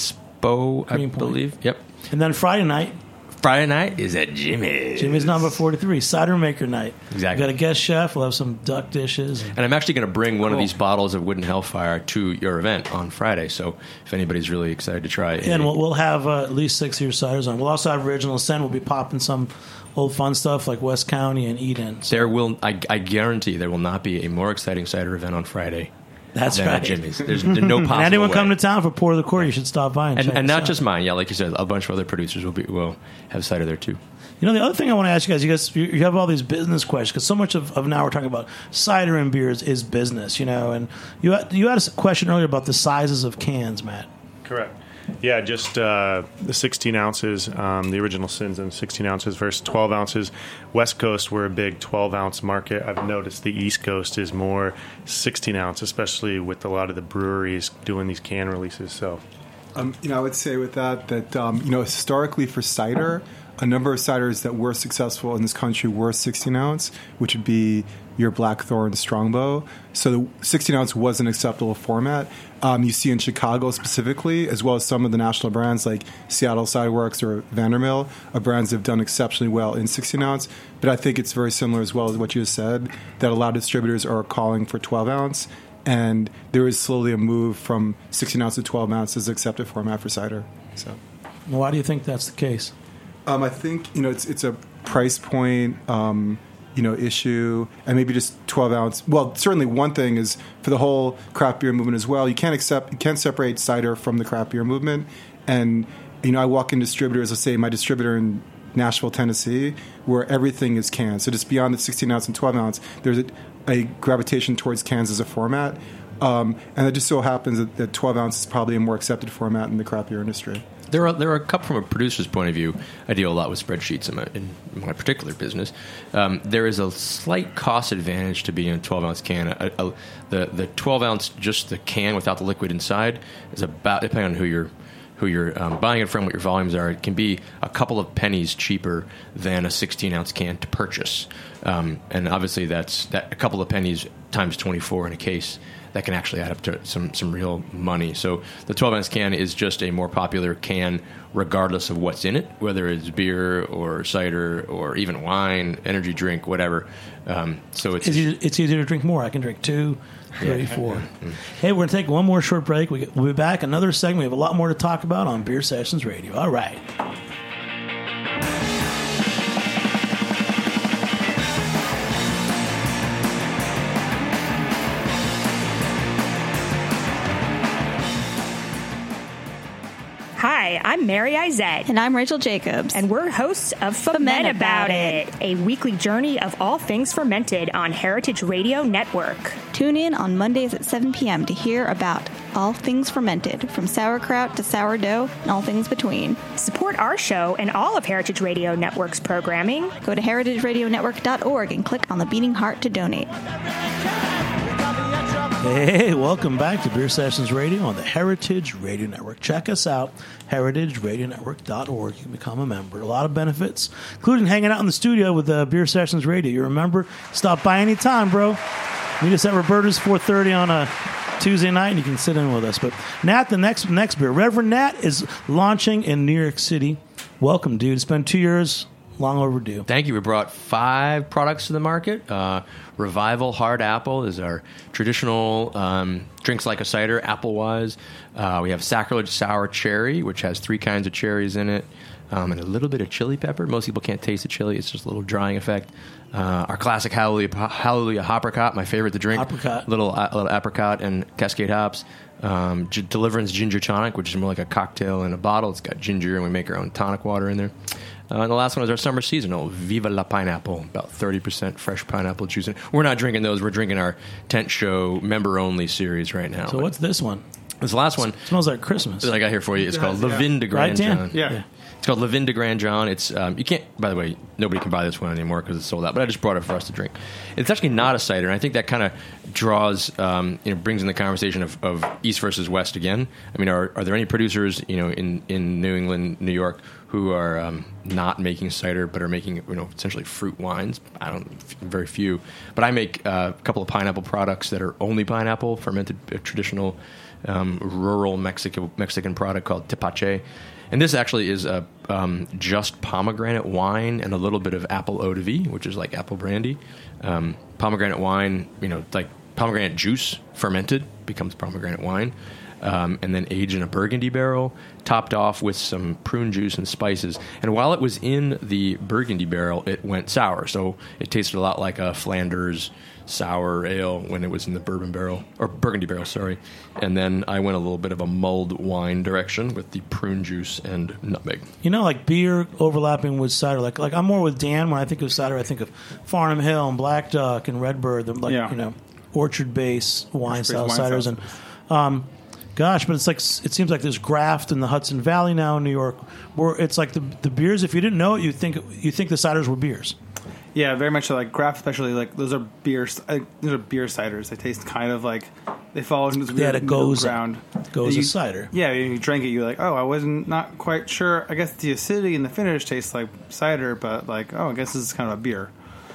Expo, I Green Point. believe. Yep. And then Friday night, Friday night is at Jimmy's. Jimmy's number forty-three, cider maker night. Exactly. We've got a guest chef. We'll have some duck dishes. And I'm actually going to bring one Cool. of these bottles of Wooden Hellfire to your event on Friday. So if anybody's really excited to try it. And we'll, we'll have uh, at least six of your ciders on. We'll also have Original Sin. We'll be popping some old fun stuff like West County and Eden. So there will, I, I guarantee there will not be a more exciting cider event on Friday that's than right. at Jimmy's. There's no possible And anyone way. come to town for Pour the Core, you should stop by and, And, check and us not out. just mine. Yeah, like you said, a bunch of other producers will be will have cider there too. You know, the other thing I want to ask you guys, you guys, you you have all these business questions because so much of, of now we're talking about cider and beers is business, you know. And you had, you had a question earlier about the sizes of cans, Matt. Correct. Yeah, just uh, the sixteen ounces, um, the original Sins in sixteen ounces versus twelve ounces. West Coast, we're a big twelve ounce market. I've noticed the East Coast is more sixteen ounce, especially with a lot of the breweries doing these can releases. So, Um, you know, I would say with that that um, you know historically for cider, a number of ciders that were successful in this country were sixteen ounce, which would be your Blackthorn Strongbow. So the sixteen ounce was an acceptable format. Um, you see in Chicago specifically, as well as some of the national brands like Seattle Ciderworks or Vandermill, are brands that have done exceptionally well in sixteen ounce. But I think it's very similar as well as what you just said, that a lot of distributors are calling for twelve ounce. And there is slowly a move from sixteen ounce to twelve ounce as accepted format for cider. So, Why do you think that's the case? um, I think you know it's it's a price point, um, you know, issue, and maybe just twelve ounce. Well, certainly one thing is for the whole craft beer movement as well. You can't accept you can't separate cider from the craft beer movement. And you know, I walk in distributors. Let's say my distributor in Nashville, Tennessee, where everything is canned. So just beyond the sixteen ounce and twelve ounce, there's a, a gravitation towards cans as a format. Um, and it just so happens that, that twelve ounce is probably a more accepted format in the craft beer industry. There are there are a couple from a producer's point of view. I deal a lot with spreadsheets in my, in my particular business. Um, there is a slight cost advantage to being in a twelve ounce can. A, a, the the twelve ounce, just the can without the liquid inside, is about, depending on who you're who you're um, buying it from, what your volumes are, it can be a couple of pennies cheaper than a sixteen ounce can to purchase. Um, and obviously, that's that a couple of pennies times twenty-four in a case. That can actually add up to some, some real money. So the twelve ounce can is just a more popular can regardless of what's in it, whether it's beer or cider or even wine, energy drink, whatever. Um, so it's... It's easier, it's easier to drink more. I can drink two, three, four. Hey, we're going to take one more short break. We, we'll be back. Another segment. We have a lot more to talk about on Beer Sessions Radio. All right. Hi, I'm Mary Izette. And I'm Rachel Jacobs. And we're hosts of Ferment About It, a weekly journey of all things fermented on Heritage Radio Network. Tune in on Mondays at seven p.m. to hear about all things fermented, from sauerkraut to sourdough and all things between. Support our show and all of Heritage Radio Network's programming. Go to heritage radio network dot org and click on the beating heart to donate. Hey, welcome back to Beer Sessions Radio on the Heritage Radio Network. Check us out, heritage radio network dot org. You can become a member. A lot of benefits, including hanging out in the studio with uh, Beer Sessions Radio. You remember, stop by anytime, bro. Meet us at Roberta's four thirty on a Tuesday night, and you can sit in with us. But Nat, the next next beer, Reverend Nat, is launching in New York City. Welcome, dude. It's been two years long overdue. Thank you. We brought five products to the market. Uh, Revival Hard Apple is our traditional um, drinks like a cider, apple-wise. Uh, we have Sacrilege Sour Cherry, which has three kinds of cherries in it, um, and a little bit of chili pepper. Most people can't taste the chili. It's just a little drying effect. Uh, our classic Hallelujah, Hallelujah Apricot, my favorite to drink. Apricot. Little, uh, little apricot and Cascade hops. Um, G- Deliverance Ginger Tonic, which is more like a cocktail in a bottle. It's got ginger, and we make our own tonic water in there. Uh, and the last one is our summer seasonal, Viva la Pineapple, about thirty percent fresh pineapple juice. And we're not drinking those. We're drinking our Tent Show member-only series right now. So what's this one? This last one. It smells like Christmas. That I got here for you. It's It called does, yeah. Levin de Grand Right, Dan? John. Yeah. Yeah. It's called Levin de Grand John. It's um, you can't. By the way, nobody can buy this one anymore because it's sold out. But I just brought it for us to drink. It's actually not a cider, and I think that kind of draws, um, you know, brings in the conversation of, of East versus West again. I mean, are are there any producers, you know, in, in New England, New York, who are um, not making cider but are making, you know, essentially fruit wines? I don't, very few. But I make uh, a couple of pineapple products that are only pineapple, fermented, uh, traditional um, rural Mexican Mexican product called tepache. And this actually is a um, just pomegranate wine and a little bit of apple eau de vie, which is like apple brandy. Um, pomegranate wine, you know, like pomegranate juice fermented becomes pomegranate wine, um, and then aged in a Burgundy barrel, topped off with some prune juice and spices. And while it was in the Burgundy barrel, it went sour. So it tasted a lot like a Flanders sour ale when it was in the bourbon barrel, or Burgundy barrel, sorry. And then I went a little bit of a mulled wine direction with the prune juice and nutmeg. You know, like beer overlapping with cider. Like, like I'm more with Dan when I think of cider. I think of Farnham Hill and Black Duck and Redbird. The, like, Yeah. you know, orchard-based wine style wine ciders. styles. And um, gosh, but it's like it seems like there's graft in the Hudson Valley now in New York, where it's like the the beers. If you didn't know it, you think you think the ciders were beers. Yeah, very much so. Like craft, especially like those are beer. Uh, those are beer ciders. They taste kind of like they fall into this Yeah, weird it goes- middle ground. goes You- as cider. Yeah, you drink it, you're like, oh, I wasn't not quite sure. I guess the acidity and the finish tastes like cider, but like, oh, I guess this is kind of a beer.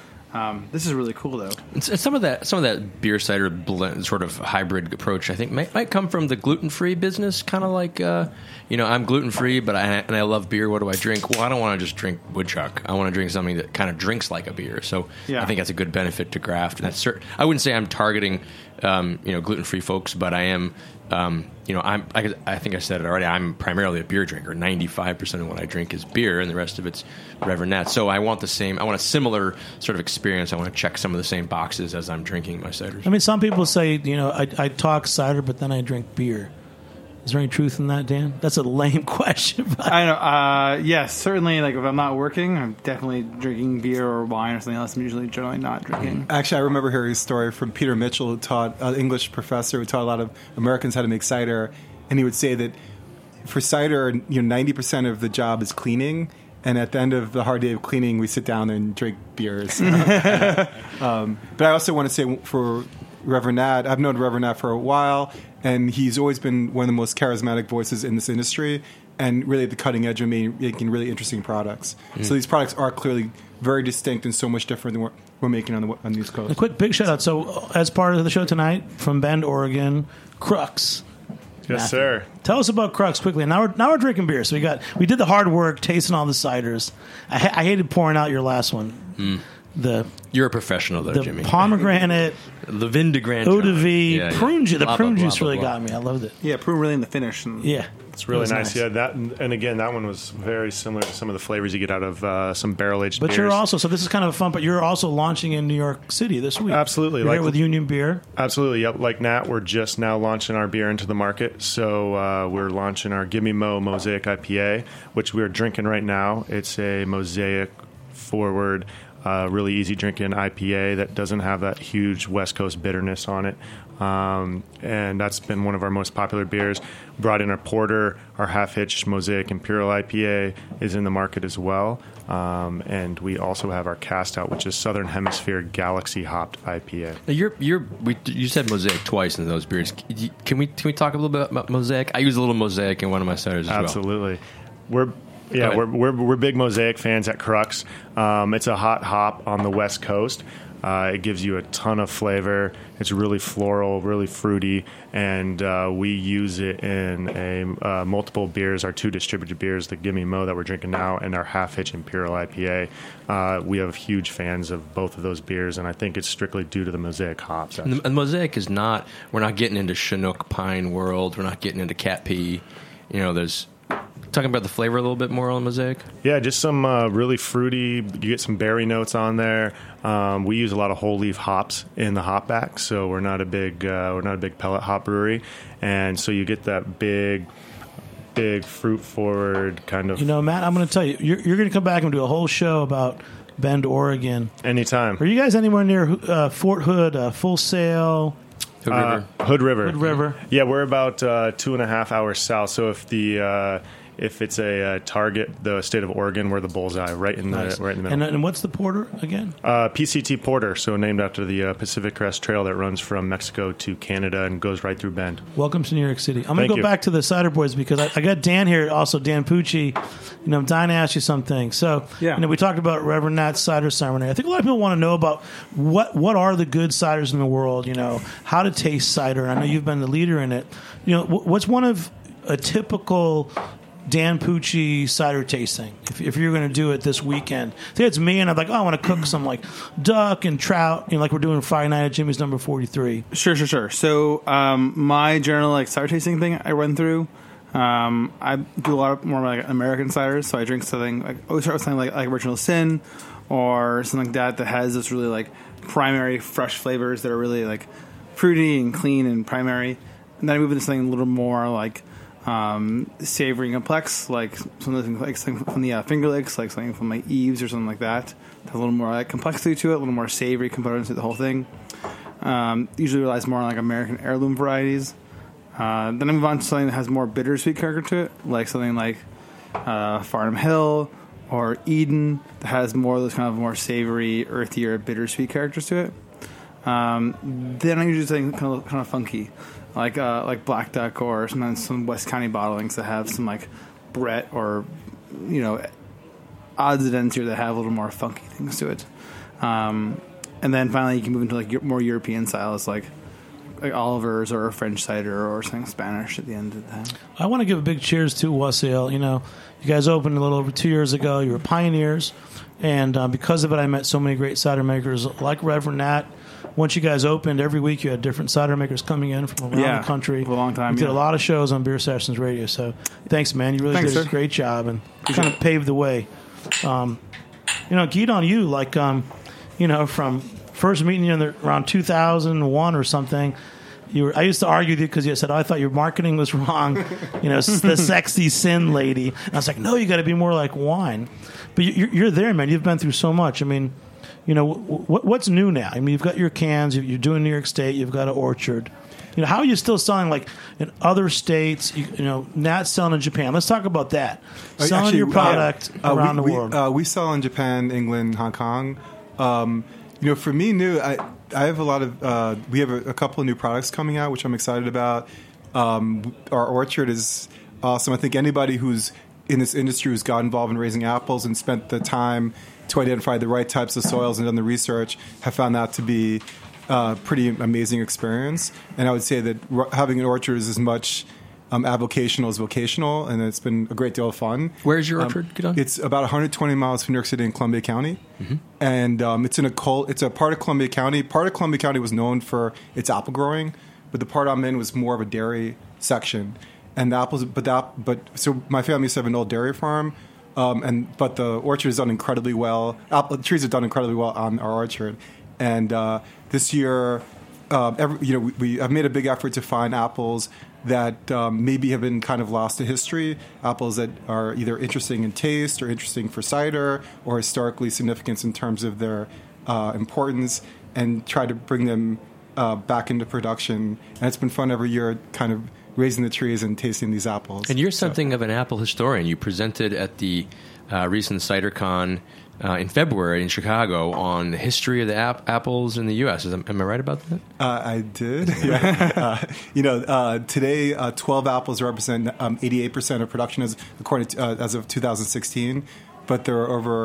Um, this is really cool, though. It's, it's some of that, some of that beer cider blend, sort of hybrid approach, I think, might, might come from the gluten free business. Kind of like, uh, you know, I'm gluten free, but I and I love beer. What do I drink? Well, I don't want to just drink woodchuck. I want to drink something that kind of drinks like a beer. So Yeah. I think that's a good benefit to Graft. And that's certain. I wouldn't say I'm targeting, um, you know, gluten free folks, but I am. Um, you know, I'm. I, I think I said it already. I'm primarily a beer drinker. ninety-five percent of what I drink is beer, and the rest of it's Reverend Nat. So I want the same. I want a similar sort of experience. I want to check some of the same boxes as I'm drinking my ciders. I mean, some people say, you know, I, I talk cider, but then I drink beer. Is there any truth in that, Dan? That's a lame question. But I know. Uh, yes, certainly. Like if I'm not working, I'm definitely drinking beer or wine or something else. I'm usually generally not drinking. Actually, I remember hearing a story from Peter Mitchell, who taught an English professor who taught a lot of Americans how to make cider, and he would say that for cider, you know, ninety percent of the job is cleaning, and at the end of the hard day of cleaning, we sit down and drink beers. um, but I also want to say for Reverend Nat, I've known Reverend Nat for a while, and he's always been one of the most charismatic voices in this industry, and really at the cutting edge of making really interesting products. Mm. So these products are clearly very distinct and so much different than what we're making on the on the East Coast. a quick big shout out. So, as part of the show tonight from Bend, Oregon, Crux. Yes, Matthew. sir. Tell us about Crux quickly. Now we're now we're drinking beer. So we got we did the hard work, tasting all the ciders. I, ha- I hated pouring out your last one. Mm. The You're a professional, though, the Jimmy. pomegranate, Levin de Grand eau de John. vie, Yeah, yeah. prune juice. The Blah, prune blah, juice blah, really blah, got me. I loved it. Yeah, prune really in the finish. And Yeah, It's really It was nice. Yeah, that and again, that one was very similar to some of the flavors you get out of uh, some barrel aged. but beers. you're also so this is kind of fun. But you're also launching in New York City this week. Absolutely. You're Like- here with Union Beer. Absolutely. Yep. Like Nat, we're just now launching our beer into the market. So uh, we're launching our Gimme Mo Mosaic I P A, which we're drinking right now. It's a Mosaic forward, uh, really easy drinking I P A that doesn't have that huge West Coast bitterness on it. Um, and that's been one of our most popular beers. Brought in our porter, our half-hitch Mosaic Imperial I P A is in the market as well. Um, and we also have our cast out, which is Southern Hemisphere Galaxy Hopped I P A. Now, You're, you're, we, you said Mosaic twice in those beers. Can we can we talk a little bit about Mosaic? I use a little Mosaic in one of my ciders as well. Absolutely. We're Go yeah, ahead. we're, we're we're big Mosaic fans at Crux. Um, it's a hot hop on the West Coast. Uh, it gives you a ton of flavor. It's really floral, really fruity, and uh, we use it in a uh, multiple beers. Our two distributed beers, the Gimme Mo that we're drinking now, and our Half Hitch Imperial I P A. Uh, we have huge fans of both of those beers, and I think it's strictly due to the Mosaic hops. And the, and Mosaic is not. We're not getting into Chinook pine world. We're not getting into cat pee. You know, there's. Talking about the flavor a little bit more on Mosaic? Yeah, just some uh, really fruity. You get some berry notes on there. Um, we use a lot of whole leaf hops in the hop back, so we're not a big uh, we're not a big pellet hop brewery, and so you get that big, big fruit forward kind of. You know, Matt, I'm going to tell you, you're, you're going to come back and do a whole show about Bend, Oregon. Anytime. Are you guys anywhere near uh, Fort Hood, uh, Full Sail? Hood River. Uh, Hood River. Hood River. Yeah, we're about uh, two and a half hours south. So if the uh, if it's a uh, target, the state of Oregon, we're the bullseye, right in the Nice. right in the middle. And, and what's the porter again? Uh, P C T Porter, so named after the uh, Pacific Crest Trail that runs from Mexico to Canada and goes right through Bend. Welcome to New York City. I'm going Thank to go you. back to the Cider Boys because I, I got Dan here, also Dan Pucci. You know, I'm dying to ask you something. So, Yeah. you know, we talked about Reverend Nat's Cider Ceremony. I think a lot of people want to know about what what are the good ciders in the world, you know, how to taste cider. I know you've been the leader in it. You know, wh- what's one of a typical Dan Pucci cider tasting if, if you're going to do it this weekend? Say it's me and I'm like, oh, I want to cook some like duck and trout, you know, like we're doing Friday night at Jimmy's number forty-three. Sure, sure, sure. So um, my general like cider tasting thing I run through. Um, I do a lot of more like American ciders, so I drink something like I always start with something like, like Original Sin or something like that that has this really like primary fresh flavors that are really like fruity and clean and primary, and then I move into something a little more like um, savory and complex, like something like something from the uh, Finger Licks, like something from like Eves or something like that. Have a little more like complexity to it, a little more savory components to the whole thing. Um, usually relies more on like American heirloom varieties. Uh, then I move on to something that has more bittersweet character to it, like something like uh, Farnham Hill or Eden that has more of those kind of more savory, earthier, bittersweet characters to it. Um, then I usually do something kind of kind of funky, like uh, like Black Duck or sometimes some West County bottlings that have some like Brett or you know odds and ends here that have a little more funky things to it. Um, and then finally you can move into like more European styles like. Like Oliver's or a French cider or something Spanish at the end of that. I want to give a big cheers to Wassail. You know, you guys opened a little over two years ago. You were pioneers. And uh, because of it, I met so many great cider makers like Reverend Nat. Once you guys opened, every week you had different cider makers coming in from around Yeah, the country. for a long time, You did yeah. a lot of shows on Beer Sessions Radio. So thanks, man. You really Thanks, did sir. a great job and kind of paved the way. Um, you know, Geet on you, like, um, you know, from first meeting you in the, around two thousand one or something. You were, I used to argue with you because you said, oh, I thought your marketing was wrong. You know, the sexy sin lady. And I was like, no, you got to be more like wine. But you- you're, you're there, man. You've been through so much. I mean, you know, what, what's new now? I mean, you've got your cans. you- You're doing New York State. You've got an orchard. You know, how are you still selling like in other states? You, you know, not selling in Japan. Let's talk about that. Uh, Selling actually, your product uh, around we, the we, world. Uh, we sell in Japan, England, Hong Kong. Um, you know, for me, new. I I have a lot of. Uh, we have a, a couple of new products coming out, which I'm excited about. Um, our orchard is awesome. I think anybody who's in this industry who's got involved in raising apples and spent the time to identify the right types of soils and done the research have found that to be a pretty amazing experience. And I would say that r- having an orchard is as much um, avocational as vocational, and it's been a great deal of fun. Where's your Um, orchard, Gidon? It's about one hundred twenty miles from New York City in Columbia County, and um, it's in a col- It's a part of Columbia County. Part of Columbia County was known for its apple growing, but the part I'm in was more of a dairy section. And the apples, but that, but so my family used to have an old dairy farm, um, and but the orchard has done incredibly well. Apple the trees have done incredibly well on our orchard, and uh, this year, um, every, you know, we, we have made a big effort to find apples that um, maybe have been kind of lost to history, apples that are either interesting in taste or interesting for cider or historically significant in terms of their uh, importance, and try to bring them uh, back into production. And it's been fun every year, kind of raising the trees and tasting these apples. And you're So- something of an apple historian. You presented at the uh, recent CiderCon uh, in February in Chicago on the history of the ap- apples in the U S Is, am I right about that? Uh, I did. Yeah. uh, you know, uh, today uh, twelve apples represent um, eighty-eight percent of production as according to, uh, as of two thousand sixteen, but there are over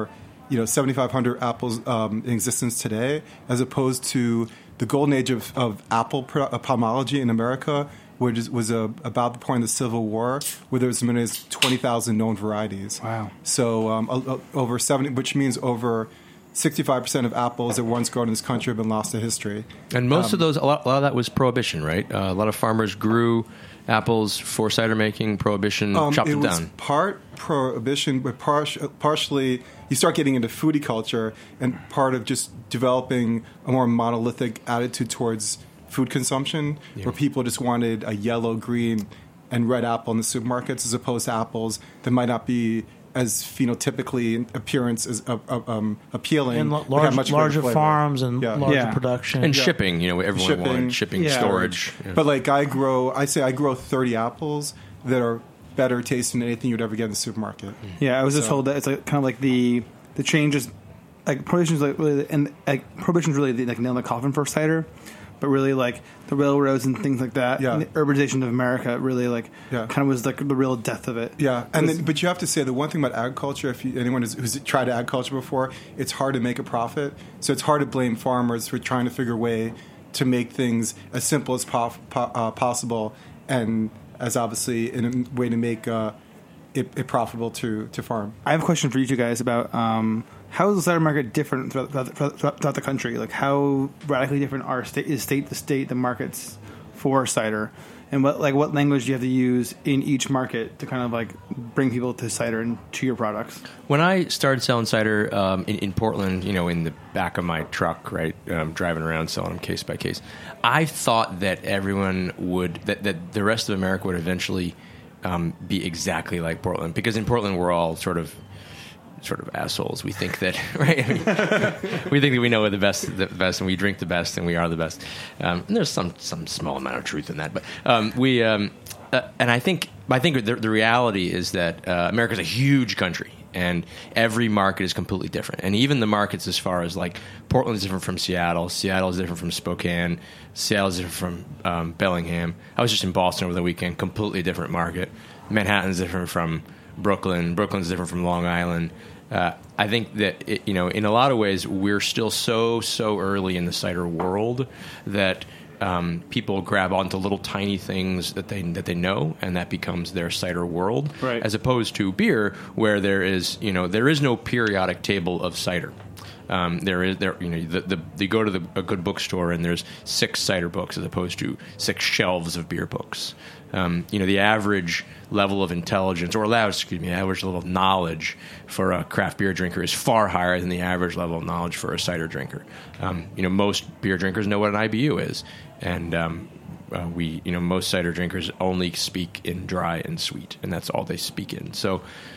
you know, seventy-five hundred apples um, in existence today, as opposed to the golden age of, of apple pro- uh, pomology in America, which is, was uh, about the point of the Civil War, where there was as many as twenty thousand known varieties. Wow. So um, uh, over seventy, which means over sixty-five percent of apples that were once grown in this country have been lost to history. And most um, of those, a lot, a lot of that was prohibition, right? Uh, a lot of farmers grew apples for cider making. Prohibition um, chopped it them was down. Part prohibition, but par- partially you start getting into foodie culture, and part of just developing a more monolithic attitude towards food consumption, Yeah. where people just wanted a yellow, green, and red apple in the supermarkets, as opposed to apples that might not be as phenotypically in appearance as uh, uh, um, appealing, And l- but have large, much greater larger flavor. farms and Yeah. larger Yeah. production. And Yeah. shipping, you know, everyone Shipping. wanted shipping, Yeah. storage. Yeah. But like I grow, I say I grow thirty apples that are better tasting than anything you'd ever get in the supermarket. Yeah, I was just So- told that it's like kind of like the the changes, like prohibition's like really, and like prohibition's really the, like nail in the coffin for cider, but really like the railroads and things like that, Yeah. and the urbanization of America really like Yeah. kind of was like the real death of it. Yeah, and Because- then, but you have to say the one thing about agriculture, if you, anyone is, who's tried agriculture before, it's hard to make a profit. So it's hard to blame farmers for trying to figure a way to make things as simple as po- po- uh, possible, and as obviously in a way to make uh, it, it profitable to, to farm. I have a question for you two guys about um, how is the cider market different throughout, throughout, throughout, throughout the country? Like how radically different are state is state to state the markets for cider, and what like what language do you have to use in each market to kind of like bring people to cider and to your products? When I started selling cider um, in, in Portland, you know, in the back of my truck, right, um, driving around selling them case by case, I thought that everyone would, that, that the rest of America would eventually um, be exactly like Portland. Because in Portland, we're all sort of sort of assholes. We think that, right? I mean, we think that we know the best, the best, and we drink the best, and we are the best. Um, and there's some some small amount of truth in that, but um, we, um, uh, and I think, I think the, the reality is that uh, America is a huge country, and every market is completely different. And even the markets, as far as like Portland is different from Seattle, Seattle is different from Spokane, Seattle is different from um, Bellingham. I was just in Boston over the weekend, completely different market. Manhattan's different from Brooklyn. Brooklyn's different from Long Island. Uh, I think that, it, you know, in a lot of ways, we're still so, so early in the cider world that um, people grab onto little tiny things that they that they know, and that becomes their cider world. Right. As opposed to beer, where there is, you know, there is no periodic table of cider. Um, there is there you know the, the you go to the, a good bookstore and there's six cider books as opposed to six shelves of beer books. Um, you know, the average level of intelligence, or allowed, excuse me, average level of knowledge for a craft beer drinker is far higher than the average level of knowledge for a cider drinker. Um, you know, most beer drinkers know what an I B U is, and um, uh, we, you know, most cider drinkers only speak in dry and sweet, and that's all they speak in. So,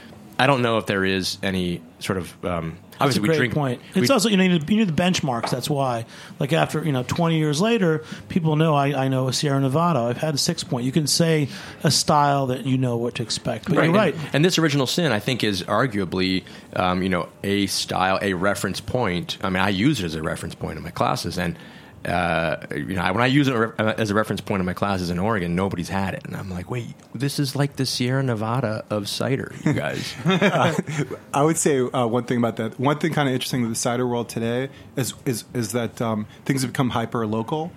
I don't know if there is any sort of um, That's a obviously we great drink. point. we- It's also, you know, you need, you need the benchmarks. That's why. Like after, you know, twenty years later, people know I, I know a Sierra Nevada. I've had a six point. You can say a style that you know what to expect. But you're right. And, and this original sin, I think, is arguably, um, you know, a style, a reference point. I mean, I use it as a reference point in my classes, and uh, you know, when I use it as a reference point in my classes in Oregon, nobody's had it, and I'm like, wait, this is like the Sierra Nevada of cider, you guys. uh, I would say uh, one thing about that. One thing kind of interesting with the cider world today is is is that um, things have become hyper local.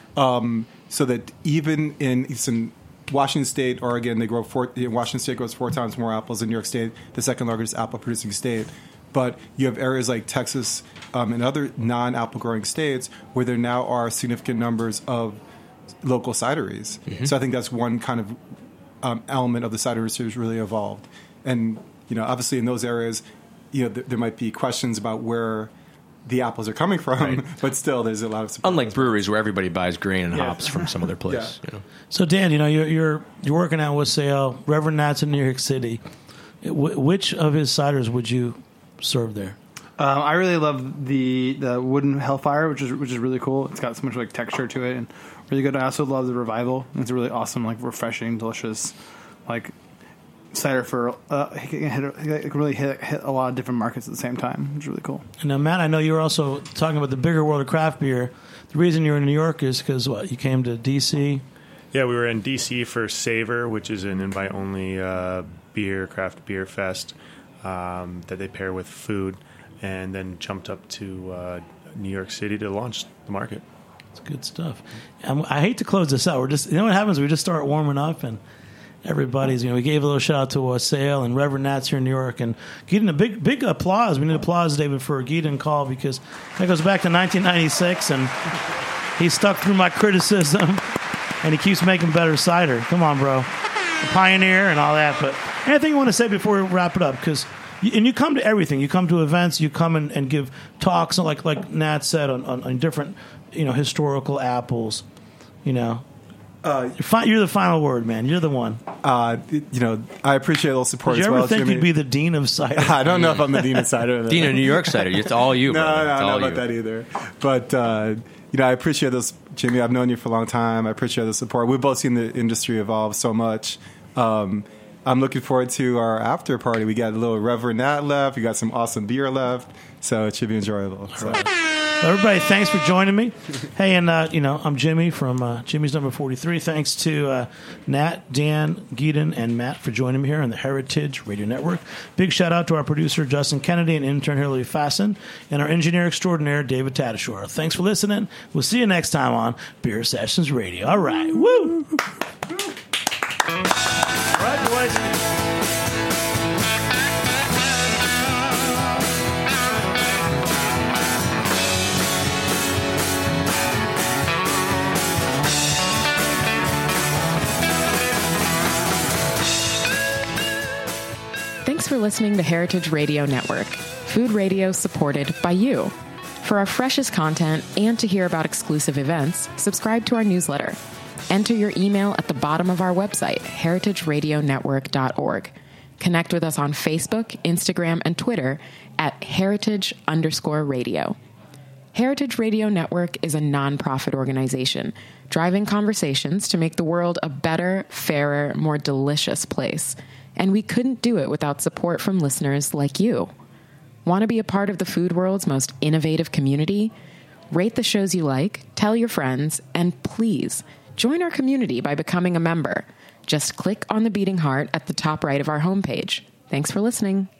Um, so that even in, it's in Washington State, Oregon, they grow four. Washington State grows four times more apples than New York State, the second largest apple producing state. But you have areas like Texas um, and other non-apple growing states where there now are significant numbers of local cideries. Mm-hmm. So I think that's one kind of um, element of the cider industry has really evolved. And you know, obviously in those areas, you know, th- there might be questions about where the apples are coming from, right. But still, there's a lot of support. Unlike breweries where everybody buys grain and Yeah. hops from some other place. Yeah. You know? So Dan, you know, you're you're you're working out with say uh, Reverend Nats in New York City. Wh- which of his ciders would you serve there? Um, I really love the the wooden Hellfire, which is which is really cool. It's got so much like texture to it and really good. I also love the Revival. It's a really awesome, like refreshing, delicious, like cider for uh, it can hit, it can really hit, hit a lot of different markets at the same time. It's really cool. And now, Matt, I know you were also talking about the bigger world of craft beer. The reason you're in New York is because what, you came to D C. Yeah, we were in D C for Savor, which is an invite-only uh, beer, craft beer fest um, that they pair with food. and then jumped up to uh, New York City to launch the market. It's good stuff. Um, I hate to close this out. We're just, you know what happens? We just start warming up, and everybody's, you know, we gave a little shout out to uh, Sale and Reverend Nats here in New York, and getting a big, big applause. We need applause, David, for a Gideon call, because that goes back to nineteen ninety-six, and he stuck through my criticism, and he keeps making better cider. Come on, bro. A pioneer and all that. But anything you want to say before we wrap it up? Because, and you come to everything. You come to events. You come and, and give talks, like like Nat said, on, on, on different, you know, historical apples. You know, uh, you're, fi- you're the final word, man. You're the one. Uh, you know, I appreciate a little support Did you as ever well. think Jimmy. you'd be the dean of cider? I don't know if I'm the dean of cider. Dean of New York cider. It's all you, no, brother. no, It's no, all not you. about that either. But uh, you know, I appreciate this, Jimmy. I've known you for a long time. I appreciate the support. We've both seen the industry evolve so much. Um, I'm looking forward to our after party. We got a little Reverend Nat left. We got some awesome beer left, so it should be enjoyable. So. Well, everybody, thanks for joining me. Hey, and uh, you know, I'm Jimmy from uh, Jimmy's Number forty-three. Thanks to uh, Nat, Dan, Gideon, and Matt for joining me here on the Heritage Radio Network. Big shout out to our producer Justin Kennedy and intern Hillary Fasten, and our engineer extraordinaire David Tadashore. Thanks for listening. We'll see you next time on Beer Sessions Radio. All right, woo! All right, boys. Thanks for listening to Heritage Radio Network, food radio supported by you. For our freshest content and to hear about exclusive events, subscribe to our newsletter. Enter your email at the bottom of our website, heritage radio network dot org. Connect with us on Facebook, Instagram, and Twitter at heritage underscore radio. Heritage Radio Network is a nonprofit organization driving conversations to make the world a better, fairer, more delicious place. And we couldn't do it without support from listeners like you. Want to be a part of the food world's most innovative community? Rate the shows you like, tell your friends, and please join our community by becoming a member. Just click on the beating heart at the top right of our homepage. Thanks for listening.